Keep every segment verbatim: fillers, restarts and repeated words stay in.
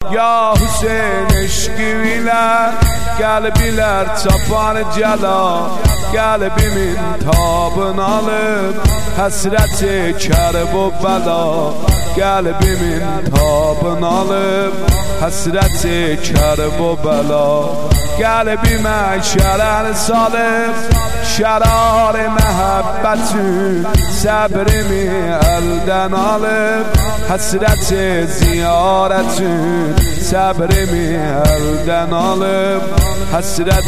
Ya Hüseyin eşkiyle Qəlbilər çapar cəla Qəlbimin tabını alıb Həsrət çəkər bu bəla Qəlbimin tabını alıb Həsrət çəkər bu bəla Qəlbimə şərər salıb Şərar məhəbbətün Səbrimi əldən alıb Həsrət ziyarətün Səbrimi əldən alıb Həsrət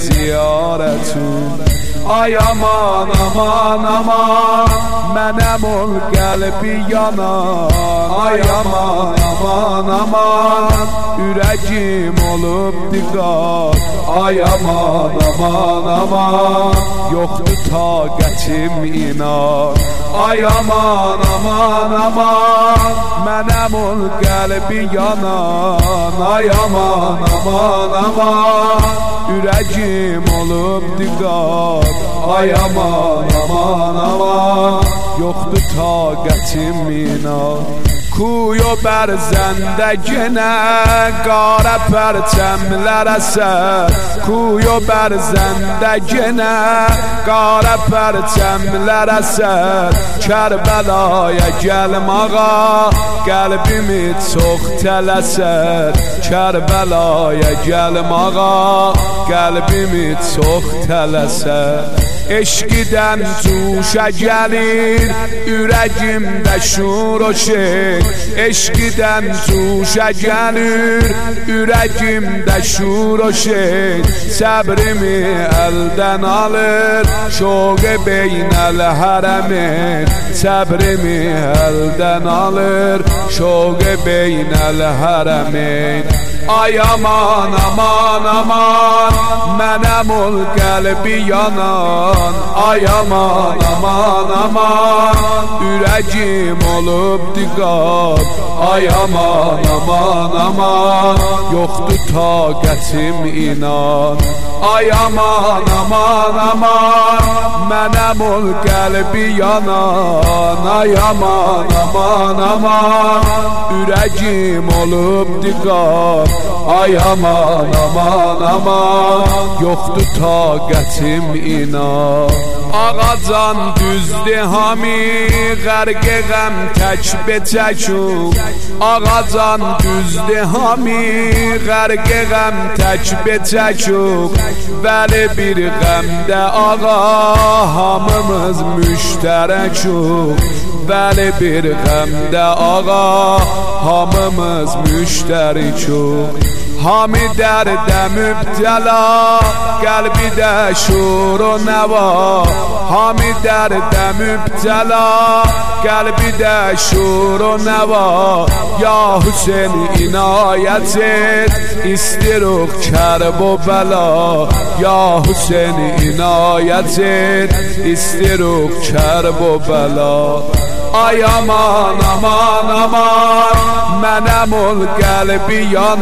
ziyarətün Ay aman aman aman Mənəm ol qəlbi yanan Ay aman aman aman Ürəgim olub diqat Ay aman aman aman Yoxdur taqətim inan Ay aman aman aman Mənəm ol qəlbi yanan Ay aman aman aman Ürəgim olub diqat Ay aman aman aman Yoxdur taqətim inan Kuyo bərzəndə genə Qara pərçəmlər əsər Kuyo bərzəndə genə Qara pərçəmlər əsər Kərbəlaya gəlm ağa Qəlbimi çox tələsər Kərbəlaya gəlm ağa Qəlbimi çox tələsər Eşqidən cuşa gəlir Ürəgimdə şur o şey Eşqidən cuşa gəlir Ürəgimdə şur o şey Səbrimi əldən alır Şoq-ı beynəl hərəmin Səbrimi əldən alır Şoq-ı beynəl hərəmin Ay aman aman aman Mənəm ol qəlbi yanan Ay aman aman aman Ürəgim olub diqat Ay aman aman aman Yoxdur taqətim inan Ay aman aman aman Mənəm ol qəlbi yanan Ay aman aman aman Ürəgim olub diqat Ay aman aman aman Yoxdur taqətim inan Ağacan düzdü hami Qərqə qəm tək betəkub Ağacan düzdü hami Qərqə qəm tək betəkub Vəli bir qəmdə ağa Hamımız müştərəkub Vəli bir qəmdə ağa Hamımız müştərikub Hami dərdə mübtəla Qəlbidə şur o nəva Hami dərdə mübtəla Qəlbidə şur o nəva Ya Hüseyin inayət et İstiruq kərb o bəla Ya Hüseyin inayət et İstiruq kərb o bəla Ay aman aman aman Mənəm ol qəlbi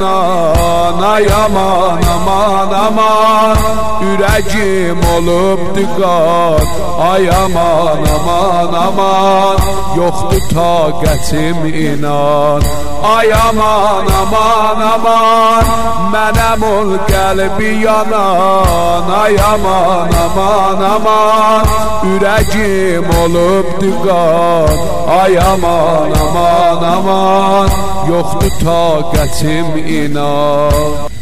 yanan Ay aman aman aman Ürəgim olub diqat Ay aman aman aman Yoxdur taqətim inan Ay aman aman aman Mənəm ol qəlbi yanan Ay aman aman aman Ürəgim olub diqat Ay aman aman aman Yoxdur taqətim inan